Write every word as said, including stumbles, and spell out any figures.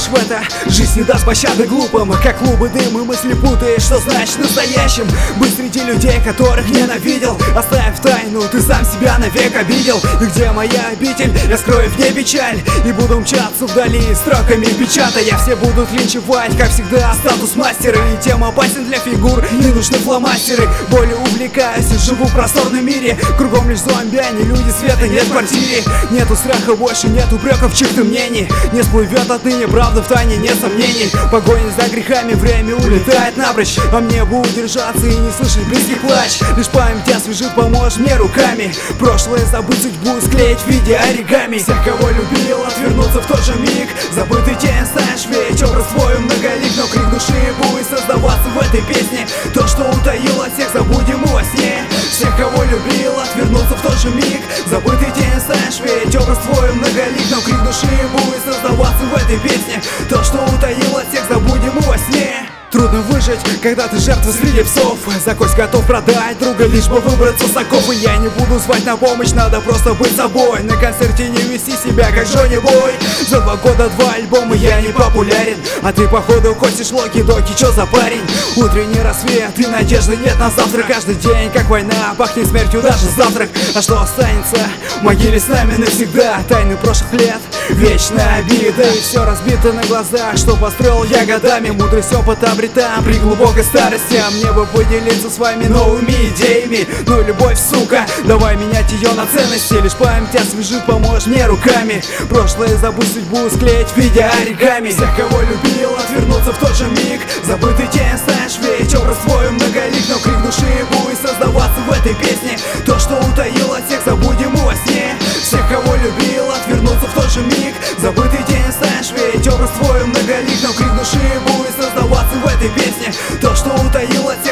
в это. Жизнь не даст пощады глупым, как клубы дым и мысли путаешь. Что значит настоящим? Быть среди людей, которых ненавидел. Оставив тайну, ты сам себя навек обидел. И где моя обитель? Я скрою в ней печаль и буду мчаться вдали, строками печатая. Все будут линчевать, как всегда, статус мастера. И тем опасен для фигур, не нужны фломастеры. Более увлекаюсь, живу в просторном мире. Кругом лишь зомби, а не люди, света нет в квартире. Нету страха больше, нет упреков чьих-то мнений. Не всплывет отныне правда в тайне, нет сомнений. Погоня за грехами, время улетает напрочь. А мне бы удержаться и не слышать близкий плач. Лишь память освежит, поможешь мне руками. Прошлое забыть, судьбу склеить в виде оригами. Всех, кого любил, отвернуться в тот же миг. Забытый тень станешь, ведь образ твой многолик. Но крик души будет создаваться в этой песне. То, что утаил от всех, забудем во сне. Всех, кого любил, отвернуться в тот же миг. Забытый тень станешь, ведь образ твой многолик. Но крик души будет создаваться в этой песне. То, что утаил от всех, забудем во сне. Трудно выжить, когда ты жертва среди псов. За кость готов продать друга, лишь бы выбраться с окопа. Я не буду звать на помощь, надо просто быть собой. На концерте не вести себя, как Джонни Бой. За два года два альбома, я не популярен. А ты походу косишь локи-доки, чё за парень? Утренний рассвет и надежды нет на завтра. Каждый день, как война, пахнет смертью даже завтрак. А что останется в могиле с нами навсегда? Тайны прошлых лет, вечная обида. И все разбито на глазах, что построил я годами. Мудрость опыта обретаем при глубокой старости. А мне бы поделиться с вами новыми идеями. Ну любовь, сука, давай менять ее на ценности. Лишь память освежит, поможешь мне руками. Прошлое забудь, судьбу склеить в виде оригами. Всех, кого любил, отвернуться в тот же миг. Забытый тень станешь, ведь образ твой многолик. Но крик души будет создаваться в этой песне. То, что утаил от всех, забудем во сне. Всех, кого любил, отвернуться в тот же миг. Забытый тень станешь, ведь образ твой многолик. Но крик души будет создаваться в этой песне. То, что утаил от всех,